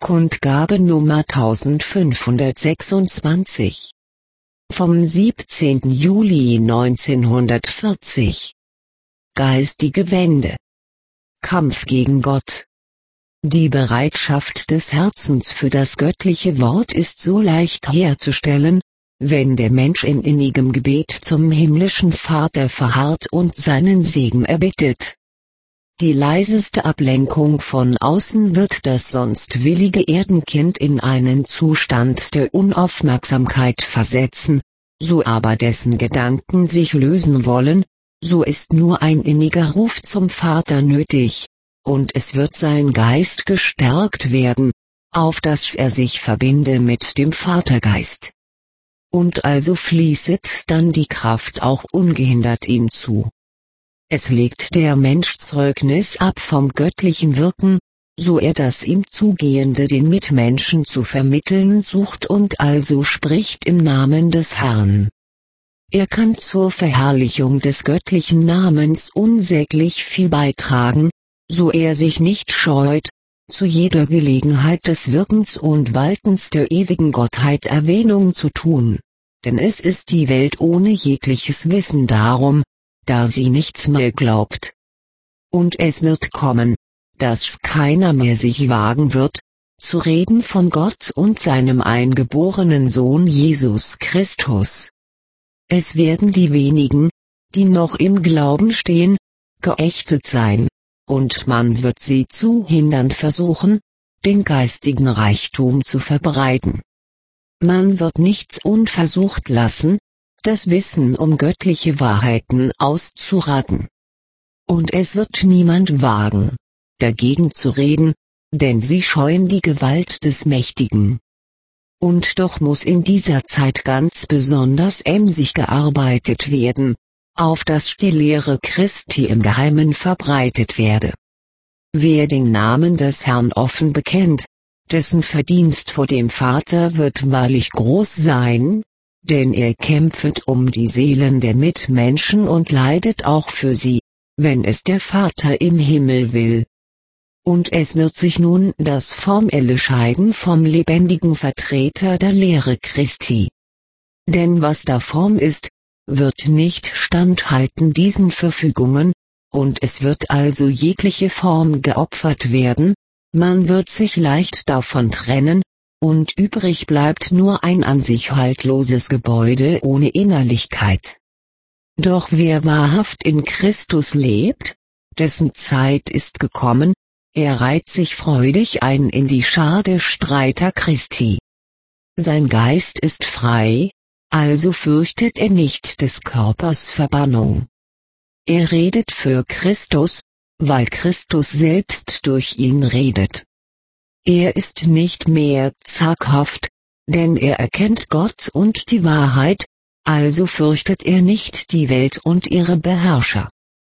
Kundgabe Nummer 1526. Vom 17. Juli 1940. Geistige Wende. Kampf gegen Gott. Die Bereitschaft des Herzens für das göttliche Wort ist so leicht herzustellen, wenn der Mensch in innigem Gebet zum himmlischen Vater verharrt und seinen Segen erbittet. Die leiseste Ablenkung von außen wird das sonst willige Erdenkind in einen Zustand der Unaufmerksamkeit versetzen, so aber dessen Gedanken sich lösen wollen, so ist nur ein inniger Ruf zum Vater nötig, und es wird sein Geist gestärkt werden, auf dass er sich verbinde mit dem Vatergeist. Und also fließet dann die Kraft auch ungehindert ihm zu. Es legt der Mensch Zeugnis ab vom göttlichen Wirken, so er das ihm Zugehende den Mitmenschen zu vermitteln sucht und also spricht im Namen des Herrn. Er kann zur Verherrlichung des göttlichen Namens unsäglich viel beitragen, so er sich nicht scheut, zu jeder Gelegenheit des Wirkens und Waltens der ewigen Gottheit Erwähnung zu tun, denn es ist die Welt ohne jegliches Wissen darum, da sie nichts mehr glaubt. Und es wird kommen, dass keiner mehr sich wagen wird, zu reden von Gott und seinem eingeborenen Sohn Jesus Christus. Es werden die wenigen, die noch im Glauben stehen, geächtet sein, und man wird sie zu hindern versuchen, den geistigen Reichtum zu verbreiten. Man wird nichts unversucht lassen, das Wissen um göttliche Wahrheiten auszuraten. Und es wird niemand wagen, dagegen zu reden, denn sie scheuen die Gewalt des Mächtigen. Und doch muss in dieser Zeit ganz besonders emsig gearbeitet werden, auf dass die Lehre Christi im Geheimen verbreitet werde. Wer den Namen des Herrn offen bekennt, dessen Verdienst vor dem Vater wird wahrlich groß sein, denn er kämpfet um die Seelen der Mitmenschen und leidet auch für sie, wenn es der Vater im Himmel will. Und es wird sich nun das Formelle scheiden vom lebendigen Vertreter der Lehre Christi. Denn was da Form ist, wird nicht standhalten diesen Verfügungen, und es wird also jegliche Form geopfert werden, man wird sich leicht davon trennen, und übrig bleibt nur ein an sich haltloses Gebäude ohne Innerlichkeit. Doch wer wahrhaft in Christus lebt, dessen Zeit ist gekommen, er reiht sich freudig ein in die Schar der Streiter Christi. Sein Geist ist frei, also fürchtet er nicht des Körpers Verbannung. Er redet für Christus, weil Christus selbst durch ihn redet. Er ist nicht mehr zaghaft, denn er erkennt Gott und die Wahrheit, also fürchtet er nicht die Welt und ihre Beherrscher.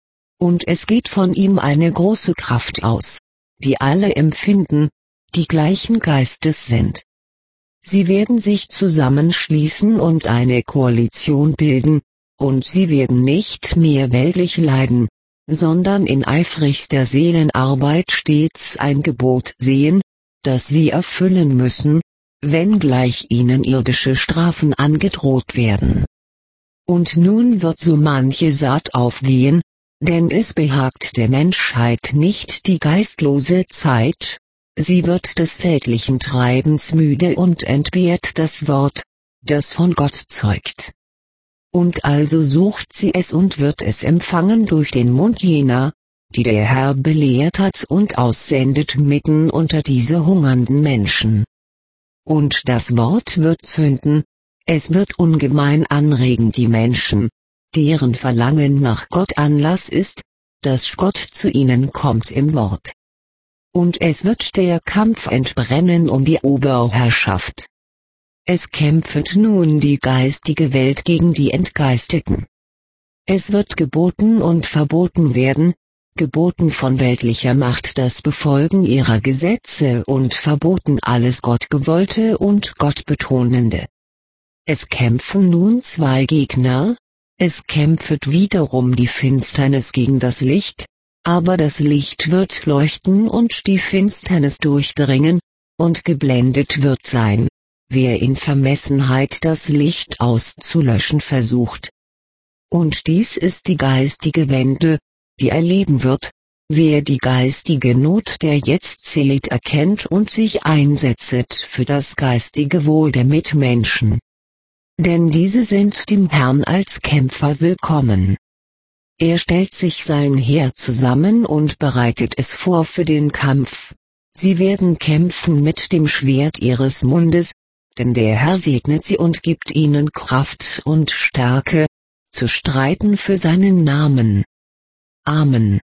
Und es geht von ihm eine große Kraft aus, die alle empfinden, die gleichen Geistes sind. Sie werden sich zusammenschließen und eine Koalition bilden, und sie werden nicht mehr weltlich leiden, sondern in eifrigster Seelenarbeit stets ein Gebot sehen, das sie erfüllen müssen, wenngleich ihnen irdische Strafen angedroht werden. Und nun wird so manche Saat aufgehen, denn es behagt der Menschheit nicht die geistlose Zeit, sie wird des weltlichen Treibens müde und entbehrt das Wort, das von Gott zeugt. Und also sucht sie es und wird es empfangen durch den Mund jener, die der Herr belehrt hat und aussendet mitten unter diese hungernden Menschen. Und das Wort wird zünden, es wird ungemein anregen die Menschen, deren Verlangen nach Gott Anlass ist, dass Gott zu ihnen kommt im Wort. Und es wird der Kampf entbrennen um die Oberherrschaft. Es kämpfet nun die geistige Welt gegen die Entgeisteten. Es wird geboten und verboten werden, geboten von weltlicher Macht das Befolgen ihrer Gesetze und verboten alles Gottgewollte und Gottbetonende. Es kämpfen nun zwei Gegner, es kämpfet wiederum die Finsternis gegen das Licht, aber das Licht wird leuchten und die Finsternis durchdringen, und geblendet wird sein, wer in Vermessenheit das Licht auszulöschen versucht. Und dies ist die geistige Wende, die erleben wird, wer die geistige Not der Jetztzeit erkennt und sich einsetzt für das geistige Wohl der Mitmenschen. Denn diese sind dem Herrn als Kämpfer willkommen. Er stellt sich sein Heer zusammen und bereitet es vor für den Kampf. Sie werden kämpfen mit dem Schwert ihres Mundes, denn der Herr segnet sie und gibt ihnen Kraft und Stärke, zu streiten für seinen Namen. Amen.